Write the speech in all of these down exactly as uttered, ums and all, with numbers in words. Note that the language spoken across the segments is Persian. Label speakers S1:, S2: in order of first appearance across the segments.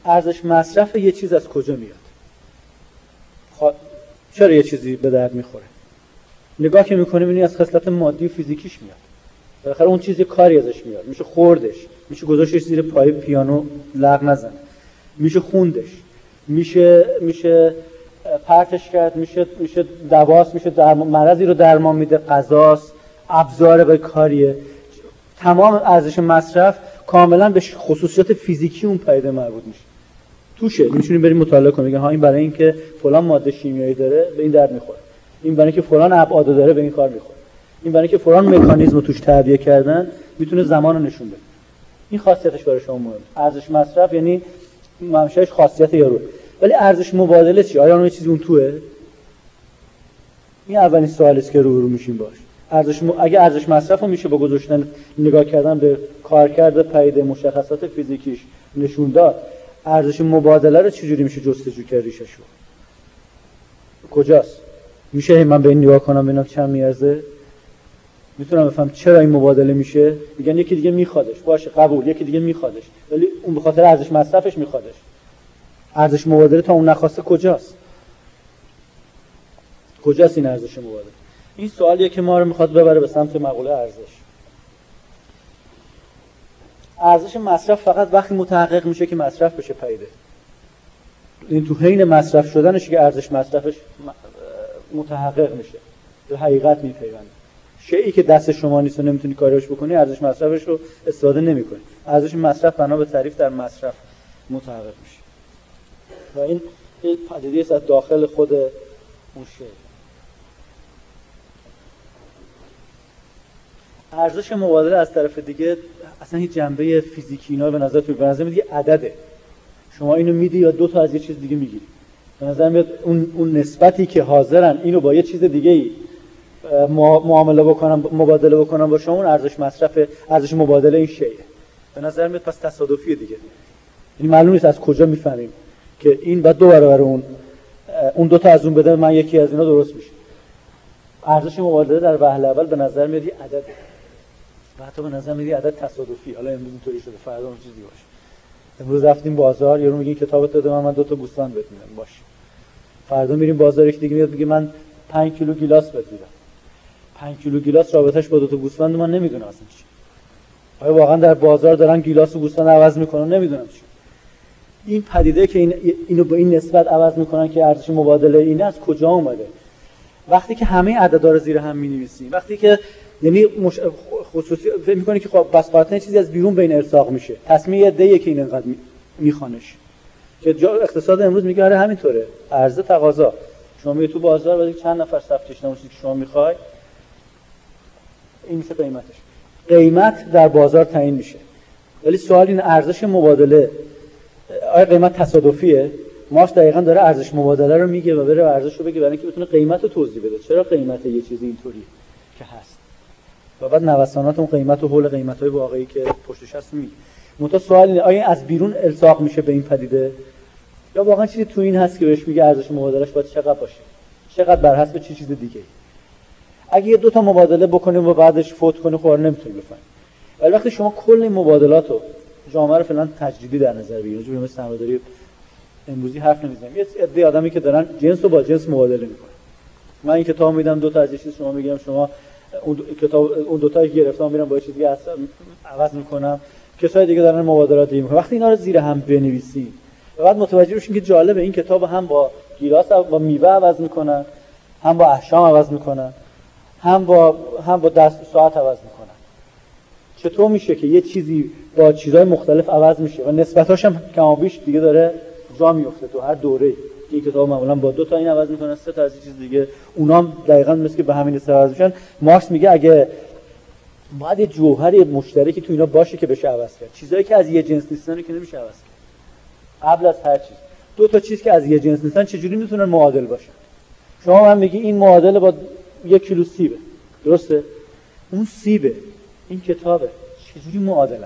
S1: ارزش مصرف یه چیز از کجا میاد؟ خب چرا یه چیزی به درد میخوره؟ نگاه که میکنه میبینی از خصلت مادی و فیزیکیش میاد. بالاخره اون چیزی کاری ازش میاد. میشه خوردش، میشه گذاشتش زیر پای پیانو لغ نزنه، میشه خوندش، میشه میشه پرتش کرد، میشه میشه دواست، میشه درمان، مرضی رو درمان میده، غذاست، ابزار به کاریه. تمام ارزش مصرف کاملا به خصوصیات فیزیکی اون پدیده مربوط میشه. توشه میتونیم بریم مطالعه کنیم، میگن ها این برای اینکه فلان ماده شیمیایی داره به این درد میخوره، این برای اینکه فلان ابعاد داره به این کار میخوره، این برای اینکه فلان مکانیزم رو توش تعبیه کردن میتونه زمان رو نشون بده. این خاصیتش برای شما مهمه. ارزش مصرف یعنی منشأش خاصیت یارو. ولی ارزش مبادله چی؟ آیا اون چیزی اون توئه؟ این اولین سوالی است که روبرو میشیم باش. ارزش م... اگه ارزش مصرف رو میشه با گذاشتن نگاه کردن به کارکرد پدیده مشخصات فیزیکیش نشون داد، ارزش مبادله رو چجوری میشه جستجو کرد ریشش رو؟ کجاست؟ میشه من به این نگاه کنم ببینم چند میارزه؟ میتونم بفهم چرا این مبادله میشه؟ میگن یکی دیگه میخوادش، باشه قبول، یکی دیگه میخوادش، ولی اون به خاطر ارزش مصرفش میخوادش. ارزش مبادله تا اون نخواسته کجاست؟ کجاست این ارزش مبادله؟ این سوالیه که ما رو میخواد ببره به سمت مقوله ارزش. ارزش مصرف فقط وقتی متحقق میشه که مصرف بشه پدیده. این تو حین مصرف شدنش که ارزش مصرفش متحقق میشه، به حقیقت میپیونده. شیئی که دست شما نیست و نمیتونی کارش بکنی، ارزش مصرفش رو استفاده نمیکنی. ارزش مصرف بنا به تعریف در مصرف متحقق میشه. و این یک پدیده است از داخل خود اون شی. ارزش مبادله از طرف دیگه اصلا هیچ جنبه فیزیکی اینا به نظر تو به نظر میاد یه عدده. شما اینو میدی یا دو تا از یه چیز دیگه میگیری. به نظر میاد اون اون نسبتی که حاضرن اینو با یه چیز دیگه ای معامله بکنن، مبادله بکنن با شما، اون ارزش مصرف، ارزش مبادله این شیء. به نظر میاد پس تصادفیه دیگه. یعنی معلوم نیست از کجا میفهمیم که این بعد دو برابر اون اون دو تا از اون بده من یکی از اینا درست میشه. ارزش مبادله در وهله اول به نظر میاد یه عدده. و حتی به نظر میاد یه عدد تصادفی. حالا امروز اینطوری شده، فردا اون چیزی باشه. امروز رفتیم بازار، یارو میگه کتابت داده من من دو تا گوسفند بهت میدم، باشه. فردا میریم بازار، یک دیگه میاد میگه من پنج کیلو گیلاس بهت میدم. پنج کیلو گیلاس رابطش با دو تا گوسفند من نمیدونم اصلا چی. آیا واقعا در بازار دارن گیلاس و گوسفند عوض میکنن؟ نمیدونم چی. این پدیده که این اینو با این نسبت عوض میکنن که ارزش مبادله اینه از کجا اومده؟ وقتی که همه عددا رو زیر هم می‌نویسیم، وقتی که یعنی مش... خصوصی فکر می‌کنی که خب بس قاطع چیزی از بیرون بین ارساق میشه، تصمیه دیگه که این انقدر میخوانش که جا اقتصاد امروز میگه آره همینطوره، عرضه تقاضا. شما میری تو بازار بعد چند نفر صف کشیدن چیزی که شما می‌خوای، این میشه قیمتش. قیمت در بازار تعیین میشه. ولی سوال این ارزش مبادله آیا قیمت تصادفیه؟ مارکس دقیقاً داره ارزش مبادله رو میگه و بره ارزش رو بگه برای اینکه بتونه قیمت رو توضیح بده. چرا قیمت یه چیزی اینطوری که هست و بعد نوسانات اون قیمت و حول قیمت‌های واقعی که پشتش هست میگه. منتها سوال اینه آیا از بیرون الساق میشه به این پدیده یا واقعا چیزی تو این هست که بهش میگه ارزش مبادلهش باید چقدر باشه؟ چقدر بر حسب چه چیز دیگه؟ اگه یه دو تا مبادله بکنیم و بعدش فوت کنیم خب نمیتونیم بفهمیم. ولی وقتی شما کل این مبادلات رو جامعه رو فعلا تجدیدی در نظر بگیرید، جو مثل سرمایه‌داری امروزی حرف نمیزنیم. یه عده آدمی که دارن جنس رو با جنس مبادله میکنن. من این کتاب میدم دو تا از چیز شما میگم، شما اون دو... کتاب اون دو تا گرفتم میرم با چیزی دیگه عوض میکنم. کسای دیگه دارن مبادلات دیگه میکنن. وقتی اینا رو زیر هم بنویسیم و بعد متوجه بشین که جالب این کتاب هم با گیلاس با میوه عوض میکنن، هم با احشام عوض میکنن، هم با هم با دست ساعت عوض میکنن. چطور میشه که یه چیزی با چیزهای مختلف عوض میشه و نسبتاش هم کم و بیش دیگه داره جا میفته تو هر دوره؟ این کتاب معمولا با دو تا این عوض میکنن، سه تا از چیز دیگه، اونام دقیقاً مثل که به همین نسبت عوض میشن. مارکس میگه اگه باید یه جوهر مشترکی تو اینا باشه که بشه عوض کرد. چیزایی که از یه جنس نیستن رو که نمیشه عوض کرد. قبل از هر چیز دو تا چیز که از یه جنس نیستن چجوری میتونن معادل باشن؟ شما من میگی این معادله با یک کیلو سیبه، درسته؟ اون سیبه، این کتابه، چجوری معادلن؟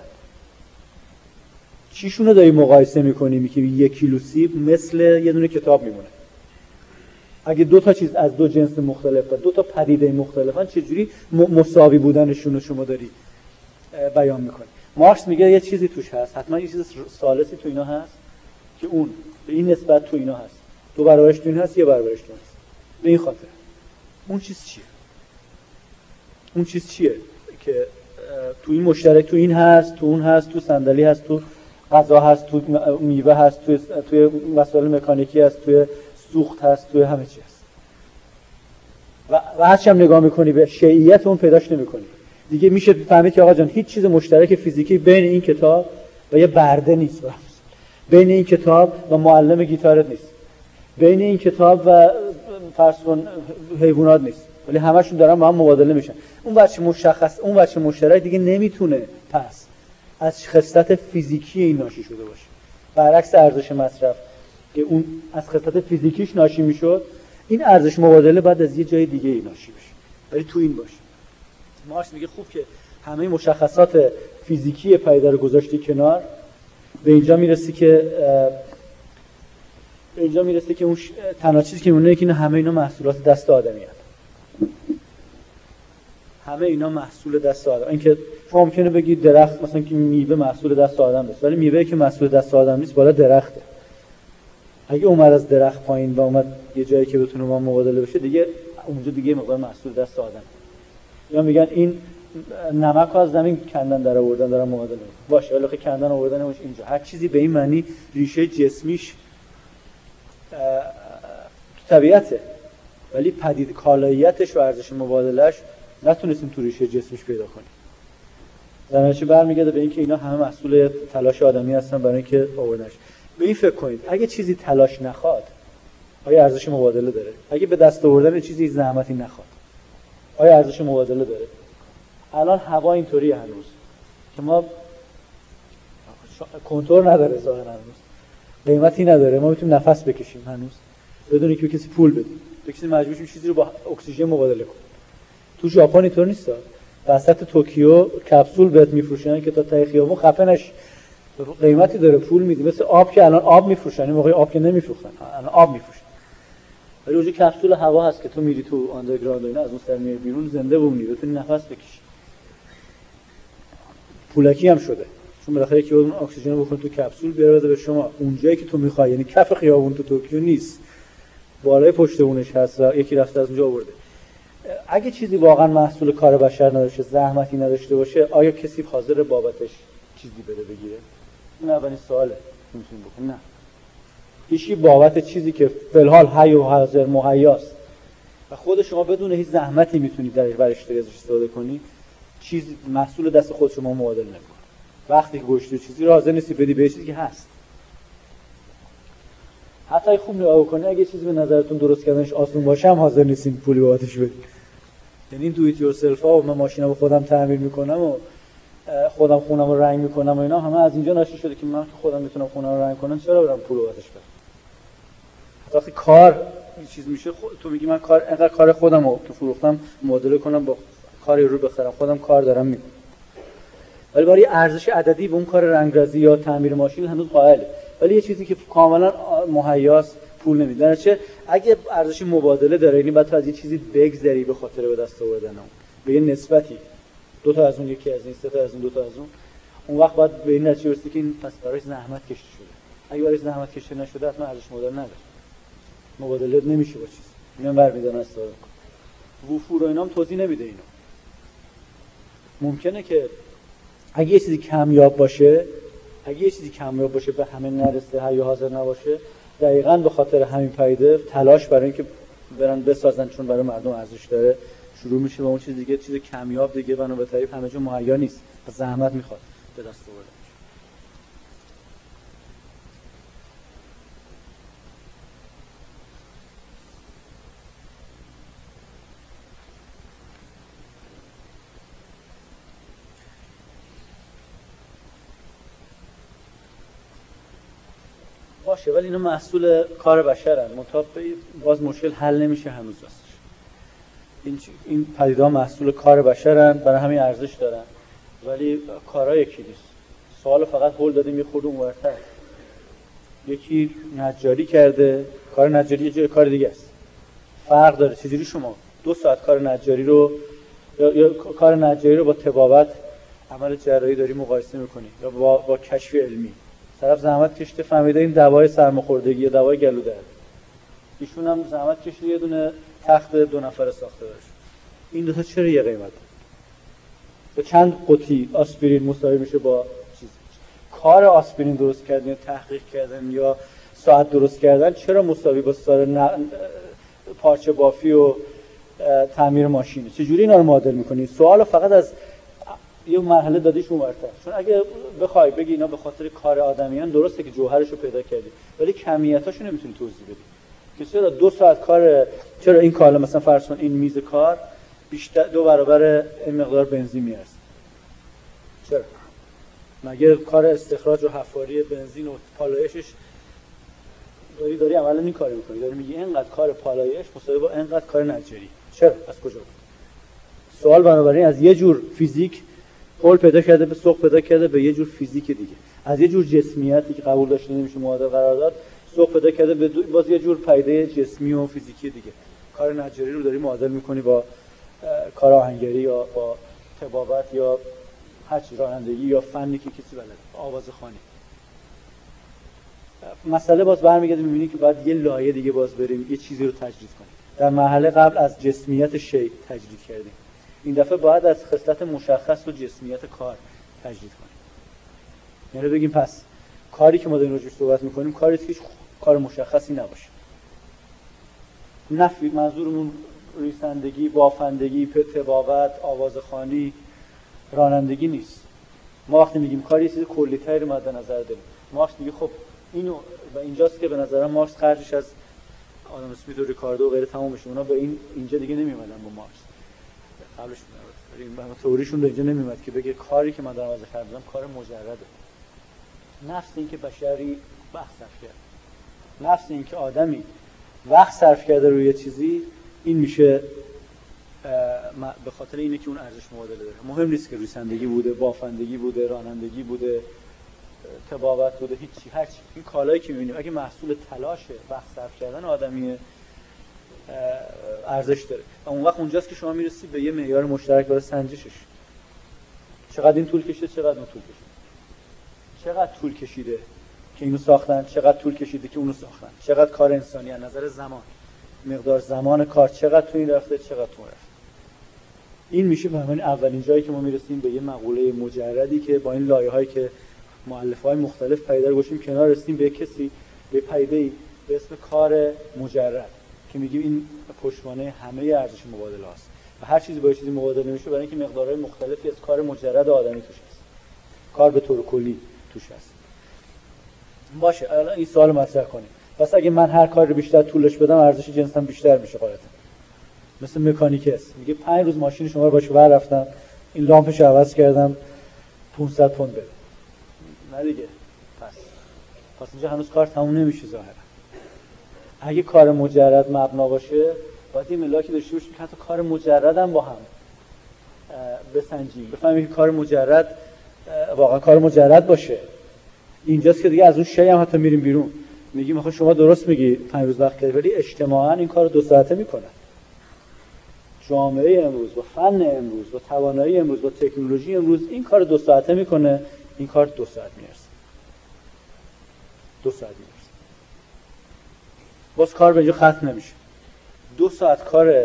S1: چیشونو داری مقایسه میکنی که یک کیلو سیب مثل یه دونه کتاب میمونه؟ اگه دو تا چیز از دو جنس مختلف و دو تا پدیده مختلفن چجوری مساوی بودنشون رو شما داری بیان میکنی؟ مارکس میگه یه چیزی توش هست، حتما یه چیز ثالثی تو اینا هست که اون به این نسبت تو اینا هست، دو برابرش تو این هست، یه برابرش تو هست. به این خاطر اون چیز چیه؟ اون چیز چیه که تو این مشترک تو این هست، تو اون هست، تو صندلی هست، تو غذا هست، تو میوه هست، تو توی وسایل مکانیکی هست، توی سوخت هست، توی همه چی هست. و و هرچی هم نگاه میکنی به شیعیت اون پیداش نمیکنی. دیگه میشه فهمید که آقا جان هیچ چیز مشترک فیزیکی بین این کتاب و یه برده نیست، بین این کتاب و معلم گیتارت نیست، بین این کتاب و فرض کن حیوانات نیست، ولی همشون دارن با هم مبادله میشن. اون بچه مشخص، اون بچه مشترک دیگه نمیتونه پس از خصلت فیزیکی این ناشی شده باشه. برعکس ارزش مصرف که اون از خصلت فیزیکیش ناشی میشد، این ارزش مبادله بعد از یه جای دیگه ای ناشی بشه، ولی تو این باشه. مارکس میگه خوب که همه مشخصات فیزیکی پدیده رو گذاشتی کنار، به اینجا میرسی که به اینجا میرسی که اون تنها چیزی که میمونه که همه اینا محصولات دست آدمی هست. همه اینا محصول دست آدم. اینکه شما ممکنه بگید درخت مثلا که میوه محصول دست آدم است، ولی میوه‌ای که محصول دست آدم نیست بالا درخته. اگه اومد از درخت پایین و اومد یه جایی که بتونه با مبادله بشه، دیگه اونجا دیگه مقدار محصول دست آدم. یا میگن این نمک رو از زمین کندن در آوردن دارن مبادله میکنن. باشه، ولی که کندن آوردنش اینجا هر چیزی به این معنی ریشه جسمیش تو طبیعته، ولی پدید کالاییتش و ارزش مبادلهش نتونستیم تو ریشه جسمش پیدا کنیم. در نتیجه برمیگرده به اینکه اینا همه محصول تلاش آدمی هستن برای اینکه آوردنش. به این فکر کنید اگه چیزی تلاش نخواد آیا ارزش مبادله داره؟ اگه به دست آوردن چیزی زحمتی نخواد آیا ارزش مبادله داره؟ الان هوا اینطوری هنوز که ما کنترل نداره، ظاهرا هنوز قیمتی نداره، ما میتونیم نفس بکشیم هنوز بدون اینکه کسی پول بدیم. کسی مجبور میشه چیزی رو با اکسیژن مبادله کنه. تو ژاپن اینطور نیست. وسط توکیو کپسول بهت میفروشن که تا ته خیابون خفه نشی. قیمتی داره، پول میدی. مثل آب که الان آب میفروشن، این موقع آب که نمیفروختن، الان آب میفروشن. ولی اونجا کپسول هوا هست که تو میری تو آندرگراند و اینا از اون سر میای بیرون زنده بمونی، بتونی نفس بکشی. پولکی هم شده. چون بالاخره که اون اکسیژن رو بکنه تو کپسول بیاره به شما اونجایی که تو میخوای، یعنی کف خیابون تو توکیو نیست. بالای پشت اونش هست و یکی رفته از اونجا آورده. اگه چیزی واقعا محصول کار بشر نداشته، زحمتی نداشته باشه، آیا کسی حاضر بابتش چیزی بده بگیره؟ این اولین سواله که میتونیم بکنیم. نه. هیچی بابت چیزی که فی الحال حی و حاضر مهیاست و خود شما بدون هیچ زحمتی میتونید درش برش استفاده کنی، چیز محصول دست خود شما مبادله نمی‌کنه. وقتی که گوشت چیزی رو حاضر نیستی بدی به چیزی که هست. حتی خوب نگاه کنی اگه چیزی به نظرتون درست کردنش آسون باشه هم حاضر نیستین پولی بابتش بدید. یعنی این دو ایت یور سلف ها و من ماشینمو خودم تعمیر میکنم و خودم خونمو رنگ میکنم و اینا همه از اینجا ناشی شده که من که خودم میتونم خونمو رنگ کنم چرا برم پول بابتش بدم؟ حتی وقتی کار یه چیز میشه خود تو میگی من کار انقدر کار خودمو که فروختم مبادله کنم با کاری رو بخرم، خودم کار دارم میکنم. ولی برای ارزش عددی به اون کار رنگرزی یا تعمیر ماشین هنوز قائله. ولی یه چیزی که کاملا مهیاست پول نمیده. در نتیجه اگه ارزش مبادله داره، یعنی باید تو از یه چیزی بگذری به خاطر به دست آوردن اون به یه نسبتی، دو تا از اون یکی از این، سه تا از اون دو تا از اون، اون وقت باید به این نتیجه برسی که این پس برای زحمت کشیده شده. اگه برای زحمت کشیده نشده حتما ارزش مبادله نداره. مبادله نمیشه با چیز. اینا برمی‌دارن استفاده کنه. وفور و اینام توضیح نمیده اینو. ممکنه که اگه یه چیزی کمیاب باشه، اگه یه چیزی کمیاب باشه به همه نرسه، حی حاضر نباشه، دقیقاً به خاطر همین پدیده تلاش برای اینکه برن بسازن چون برای مردم ارزش داره شروع میشه و اون چیز دیگه چیز کمیاب دیگه بنا به تعریف همه جا مهیا نیست، زحمت میخواد به دست آورده. باشه، ولی اینا محصول کار بشرن. منتها باز مشکل حل نمیشه هنوز راستش. این این پدیده‌ها محصول کار بشرن، برای همین ارزش دارن، ولی کارا یکی نیست. سوال فقط هول دادیم یه خورده اونورتر. یکی نجاری کرده، کار نجاری یه جای کار دیگه است. فرق داره. چجوری شما دو ساعت کار نجاری رو یا, یا کار نجاری رو با طبابت عمل جراحی داری مقایسه می‌کنی یا با با کشف علمی؟ طرف زحمت کشته فهمیده این دوای سرماخوردگی یا دوای گلو درد، ایشون هم زحمت کشیده یه دونه تخت دو نفره ساخته باشه. این دو تا چرا یه قیمت؟ به چند قطی آسپرین مساوی میشه با چیز؟ کار آسپرین درست کردن یا تحقیق کردن یا ساعت درست کردن چرا مساوی با سایر ن... پارچه بافی و تعمیر ماشینه؟ چجوری اینا رو معادل میکنی؟ سوالو فقط از یه مرحله دادیش اونورتر. چون اگه بخوای بگی اینا به خاطر کار آدمیان، درسته که جوهرش رو پیدا کردی ولی کمیتاشو نمیتونی توضیح بدی که چرا دو ساعت کار، چرا این کالا مثلا فرض کن این میز کار بیشتر دو برابر این مقدار بنزین میارزه. چرا؟ مگه کار استخراج و حفاری بنزین و پالایشش داری داری عملا این کاری میکنی، داری میگی اینقدر کار پالایش مساوی با اینقدر کار نجاری. چرا؟ از کجا؟ سوال بنابراین از یه جور فیزیک قول پیدا کرده به سوق پیدا کرده به یه جور فیزیک دیگه، از یه جور جسمیتی که قبول داشته نمیشه معادل قرار داد سوق پیدا کرده به باز یه جور پدیده جسمی و فیزیکی دیگه. کار نجاری رو داری معادل میکنی با کار آهنگری یا با طبابت یا هر چی، رانندگی یا فنی که کسی بلده، آوازخوانی. مسئله باز برمیگرده میبینی که باید یه لایه دیگه باز بریم یه چیزی رو تجرید کنیم. در مرحله قبل از جسمیت شی تجرید کردیم، این دفعه باید از خصلت مشخص و جسمیت کار تجرید کنیم. یعنی بگیم پس کاری که ما داریم راجعش صحبت میکنیم کاری است که کار مشخصی نباشه. نفی منظورمون ریسندگی، بافندگی، طبابت، آوازخوانی، رانندگی نیست. ما وقتی میگیم کاری یه چیز کلی‌تری رو مد نظر داریم. مارکس میگه خب اینو و اینجاست که به نظرم مارکس خرجش از آدم اسمیت و ریکاردو و غیره تمام میشه. اونا به این اینجا دیگه نمیومدن با مارکس. قبلش این به تئوریشون رو اینجا نمیومد که بگه کاری که من دارم ازش حرف میزنم کار مجرده. نفس این که بشری وقت صرف کرده، نفس این که آدمی وقت صرف کرده روی چیزی، این میشه به خاطر اینه که اون ارزش معادله داره. مهم نیست که ریسندگی بوده، بافندگی بوده، رانندگی بوده، طبابت بوده، هیچی، هر چی. این کالایی که می‌بینیم اگه محصول تلاشه، وقت صرف کردن آدمیه، ارزش داره. و اون وقت اونجاست که شما میرسی به یه معیار مشترک برای سنجشش. چقدر این طول کشیده، چقدر اون طول کشیده. چقدر طول کشیده که اینو ساختن، چقدر طول کشیده که اونو ساختن. چقدر کار انسانی از نظر زمان، مقدار زمان کار چقدر تو این رفته، چقدر تو رفته. این میشه به همین اولین جایی که ما میرسیم به یه مقوله مجردی که با این لایه‌هایی که مؤلفه‌های مختلف پیدا گوشیم کنار رسیدیم به کسی، به پدیده‌ای به اسم کار مجرد که میگیم این پشتوانه همه ارزش مبادله است و هر چیزی با چیزی مبادله میشه برای اینکه مقدارهای مختلفی از کار مجرد آدمی توش هست. کار به طور کلی توش هست. باشه الان این سوال مطرح کنیم. پس اگه من هر کاری رو بیشتر طولش بدم ارزش جنسم بیشتر میشه غالبا. مثل مکانیک است. میگه پنج روز ماشین شما رو باش ور رفتم، این لامپش رو عوض کردم، پانصد پوند بده. نه دیگه. پس پس اینجا هنوز کار تموم نمیشه ظاهرا. اگه کار مجرد مبنا باشه، باید این ملاکی داشته باشیم که حتی کار مجرد هم با هم بسنجیم. بفهمیم که کار مجرد واقعا کار مجرد باشه. اینجاست که دیگه از اون شی هم حتی میریم بیرون. میگیم آخه شما درست میگی پنج روز وقت کردی، ولی اجتماعاً این کارو دو ساعته میکنن. جامعه امروز با فن امروز با توانایی امروز با تکنولوژی امروز این کار دو ساعته میکنه، این کار دو ساعت میرسه. دو ساعت میرسه. باز کار به اینجا ختم نمیشه. دو ساعت کار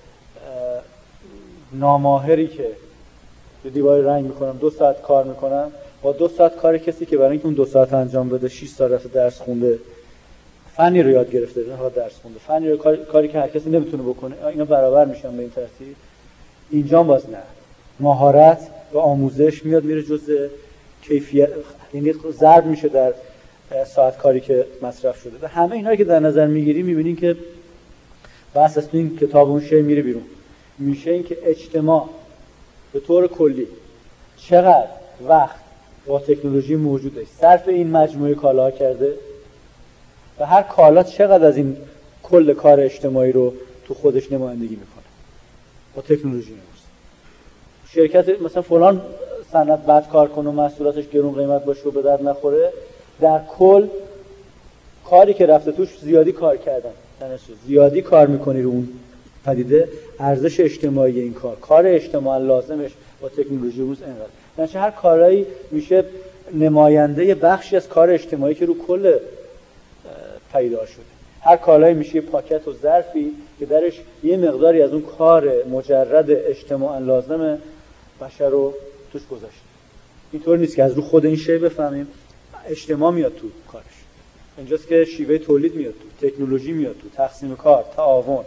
S1: ناماهری که به دیوار رنگ میکنم، دو ساعت کار میکنم با دو ساعت کار کسی که برای اینکه اون دو ساعت انجام بده شش ساعت رفته درس خونده، فنی رو یاد گرفته، نه فقط درس خونده، فنی رو کاری, کاری که هر کسی نمیتونه بکنه، اینا برابر میشن به این ترتیب. اینجا باز نه، مهارت و آموزش میاد میره جزء کیفیت، یعنی ضرب میشه در ساعت کاری که مصرف شده. و همه اینا که در نظر میگیری میبینین که بحث از این کتاب اون شی میره بیرون. میشه این که اجتماع به طور کلی چقدر وقت با تکنولوژی موجوده صرف این مجموعه کالاها کرده و هر کالا چقدر از این کل کار اجتماعی رو تو خودش نمایندگی میکنه با تکنولوژی امروز. شرکت مثلا فلان صنعت بد کار کنه و محصولاتش گرون قیمت باشه و به درد نخوره، در کل کاری که رفته توش زیادی کار کردن، زیادی کار میکنی رو اون پدیده، ارزش اجتماعی این کار، کار اجتماعی لازمش با تکنولوژی روز انقدر. یعنی هر کارایی میشه نماینده بخشی از کار اجتماعی که رو کل پیدا شده. هر کالایی میشه یه پاکت و ظرفی که درش یه مقداری از اون کار مجرد اجتماعاً لازم بشر رو توش گذاشته. اینطور نیست که از رو خود این شی بفهمیم اجتماع میاد تو کارش. اینجاست که شیوه تولید میاد تو، تکنولوژی میاد تو، تقسیم کار، تعاون،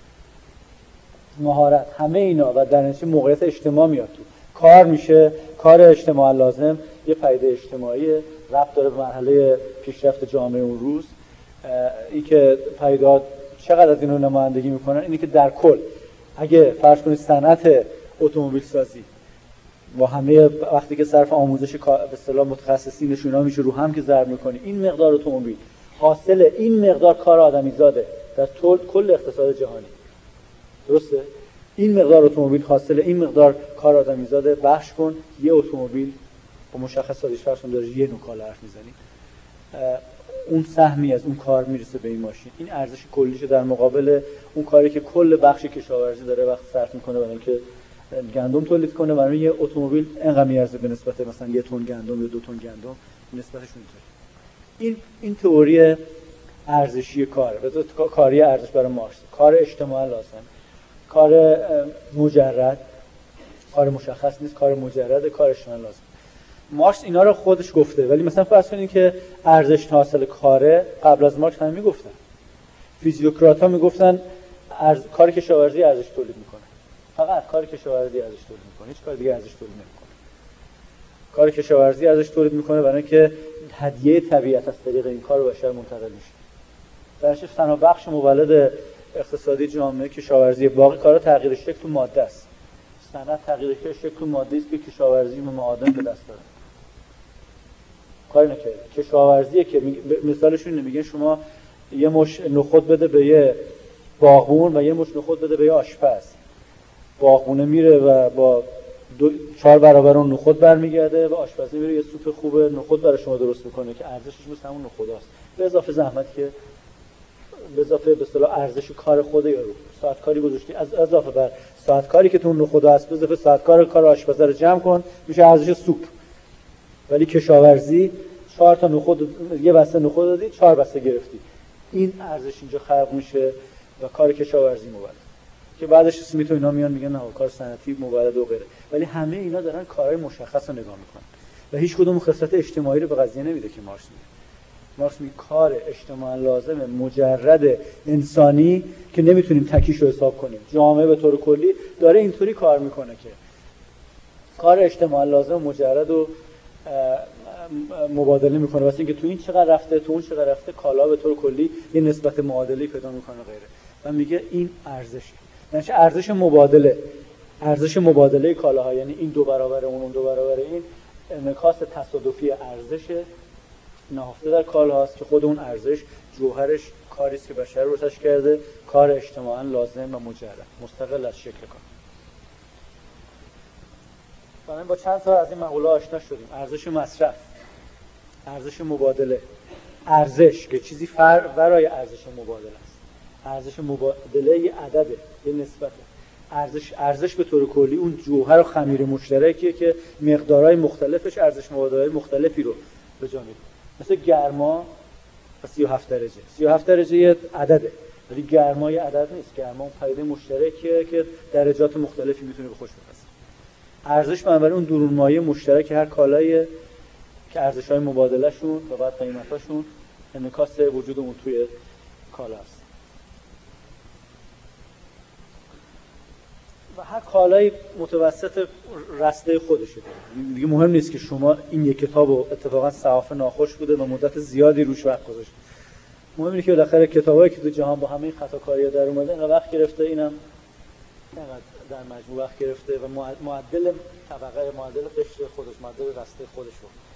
S1: مهارت، همه اینا و در نتیجه موقعیت اجتماع میاد تو. کار میشه کار اجتماعاً لازم، یه پدیده اجتماعی، ربط داره به مرحله پیشرفت جامعه اون روز. این که پدیده‌ها چقدر از اینو نمایندگی میکنن اینی که در کل اگه فرض کنید صنعت اتومبیل سازی با همه وقتی که صرف آموزش به اصطلاح متخصصینشون ها میشه رو هم که ضرب میکنی، این مقدار اتومبیل حاصل این مقدار کار آدمی زاده در طول کل اقتصاد جهانی. درسته؟ این مقدار اتومبیل حاصل این مقدار کار آدمی زاده. بخش کن یه اتومبیل با مشخصاتش فرض کن داره یه نوع کالا حرف میزنی، اون سهمی از اون کار میرسه به این ماشین. این ارزش کلیشه در مقابل اون کاری که کل بخش کشاورزی داره وقت صرف میکنه برای اینکه گندم تولید کنه. برای یه اتومبیل اینقدر میارزه به نسبت مثلا یه تن گندم یا دو تن گندم، نسبتش اونطوره. این این تئوری ارزشی کاره. بذار کاری ارزش برای مارکس، کار اجتماعی لازم، کار مجرد، کار مشخص نیست، کار مجرد، کار اجتماعی لازم. مارکس اینا رو خودش گفته، ولی مثلا فرض کنید که ارزش حاصل کاره قبل از مارکس هم میگفتن. فیزیوکرات ها میگفتن ارز... کار کشاورزی ارزش تولید میکنه. فقط کار کشاورزی ارزش تولید میکنه، هیچ کار دیگه ارزش تولید نمیکنه. کار کشاورزی ارزش تولید میکنه برای اینکه هدیه طبیعت از طریق این کار به بشر منتقل میشه. درش تنها بخش مولد اقتصادی جامعه کشاورزی، باقی کارا تغییر شکل تو ماده است. صنعت تغییر شکل تو ماده است که کشاورزی و معادن به دست داره. کاری نکرده. کشاورزیه که مثالشون نمیگه شما یه مش نخود بده به یه باغبون و یه مش نخود بده به یه آشپز. باغبونه میره و با دو چهار برابر اون نخود برمیگرده و آشپز میره یه سوپ خوب نخود برای شما درست میکنه که ارزشش مثل همون نخوداست. به اضافه زحمت که به اضافه به اصطلاح ارزش کار خود یارو. ساعت کاری گذاشتی از اضافه بر ساعت کاری که تو اون نخود هست، به اضافه ساعت کار کار آشپز رو جمع کن، میشه ارزش سوپ. ولی کشاورزی چهار تا نخود، یه بسته نخود دادی، چهار بسته گرفتی. این ارزش اینجا خلق میشه و کار کشاورزی مولد. که بعدش اسمیت و اینا میان میگن نه کار صنعتی مولد و غیره. ولی همه اینا دارن کارهای مشخص رو نگاه میکنن و هیچ کدوم خصلت اجتماعی رو به قضیه نمیده که مارکس میگه. مارکس میگه کار اجتماعی لازمه مجرد انسانی که نمیتونیم تکیش رو حساب کنیم. جامعه به طور کلی داره اینطوری کار میکنه که کار اجتماعی لازم مجرد و مبادله میکنه، واسه اینکه تو این چقدر رفته تو اون چقدر رفته، کالا به طور کلی یه نسبت معادلی پیدا میکنه غیره. و میگه این ارزشه. یعنی ارزش مبادله، ارزش مبادله کالاها، یعنی این دو برابر اون اون دو برابر این، انعکاس تصادفی ارزش نهفته در کالاهاست که خود اون ارزش جوهرش کاری است که بشر روش کرده، کار اجتماعاً لازم و مجرد مستقل از شکل کار. ما با چند تا از این مقوله آشنا شدیم. ارزش مصرف، ارزش مبادله، ارزش که چیزی فر ورای ارزش مبادله است. ارزش مبادله یه عدده، یه نسبته. ارزش ارزش به طور کلی اون جوهر و خمیر مشترکیه که مقدارهای مختلفش ارزش مبادله مختلفی رو به جا میاره. مثل گرما و سی و هفت درجه. سی و هفت درجه یه عدده، ولی گرما یه عدد نیست. گرما اون پدیده مشترکیه که درجات مختلفی میتونه به خوش بپذیره. ارزش بنابراین اون درون مایه مشترک هر کالایی که ارزش‌های مبادله‌شون و بعد قیمتاشون انعکاس وجود اون توی کالا است. و هر کالایی متوسط رسته خودشه. دیگه مهم نیست که شما این یک کتابو اتفاقا صحافه ناخوش بوده و مدت زیادی روش وقت گذاشتید. مهم اینه که بالاخره کتابایی که تو جهان با همه این خطاکاری‌ها در اومده اینا وقت گرفته، اینم اینقدر در مجموع وقت گرفته و معدل طبقه معدل قشر خودش، معدل رسته خودش رو